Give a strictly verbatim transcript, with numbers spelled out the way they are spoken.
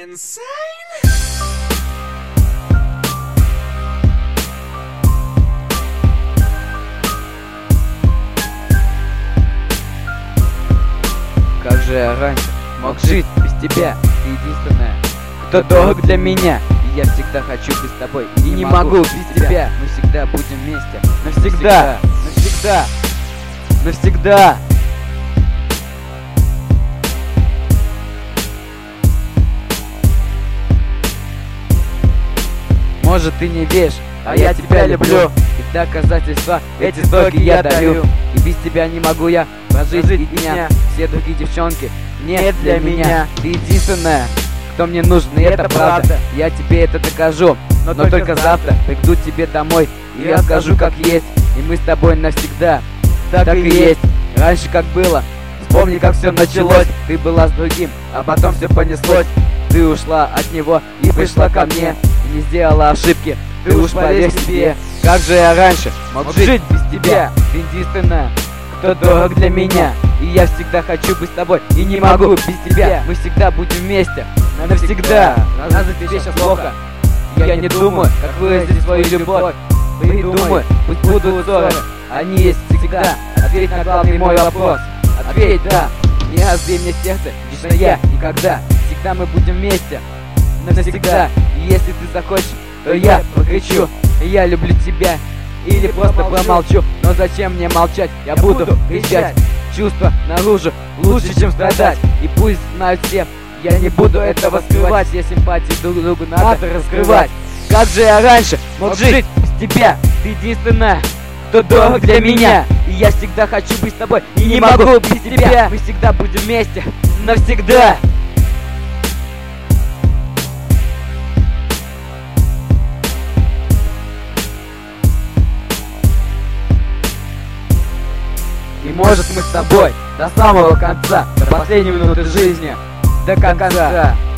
insane? Как же я раньше мог жить без тебя? Ты единственная, кто дорог для меня. И я всегда хочу быть с тобой, и не могу без тебя. Мы всегда будем вместе, навсегда, навсегда, навсегда. Может, ты не веришь, а я тебя люблю. И доказательства эти строки я дарю. И без тебя не могу я прожить и дня. Все другие девчонки нет для меня. Ты единственная, кто мне нужен, и это правда. Я тебе это докажу, но только завтра приду к тебе домой и расскажу как есть. И мы с тобой навсегда, так и есть. Раньше как было, вспомни как все началось. Ты была с другим, а потом все понеслось. Ты ушла от него и пришла ко мне, и не сделала ошибки, ты уж поверь себе. Как же я раньше мог жить без тебя? Ты единственная, кто дорог для меня. И я всегда хочу быть с тобой, и не могу без тебя. Мы всегда будем вместе, навсегда. Разве тебе сейчас плохо? Я не думаю, как выразить свою любовь. Придумай, пусть будут ссоры, они есть всегда. Ответь на главный мой вопрос, ответь да. Не разбей мне сердце, лично я никогда. Всегда мы будем вместе, навсегда. И если ты захочешь, то я покричу: я люблю тебя. Или просто промолчу, но зачем мне молчать? Я буду кричать. Чувства наружу лучше, чем страдать. И пусть знают все, я не буду этого скрывать. Все симпатии друг другу надо раскрывать. Как же я раньше мог жить без тебя? Ты единственная, кто дорог для меня. И я всегда хочу быть с тобой, и не могу без тебя. Мы всегда будем вместе, навсегда. И может мы с тобой до самого конца, до последней минуты жизни, до конца.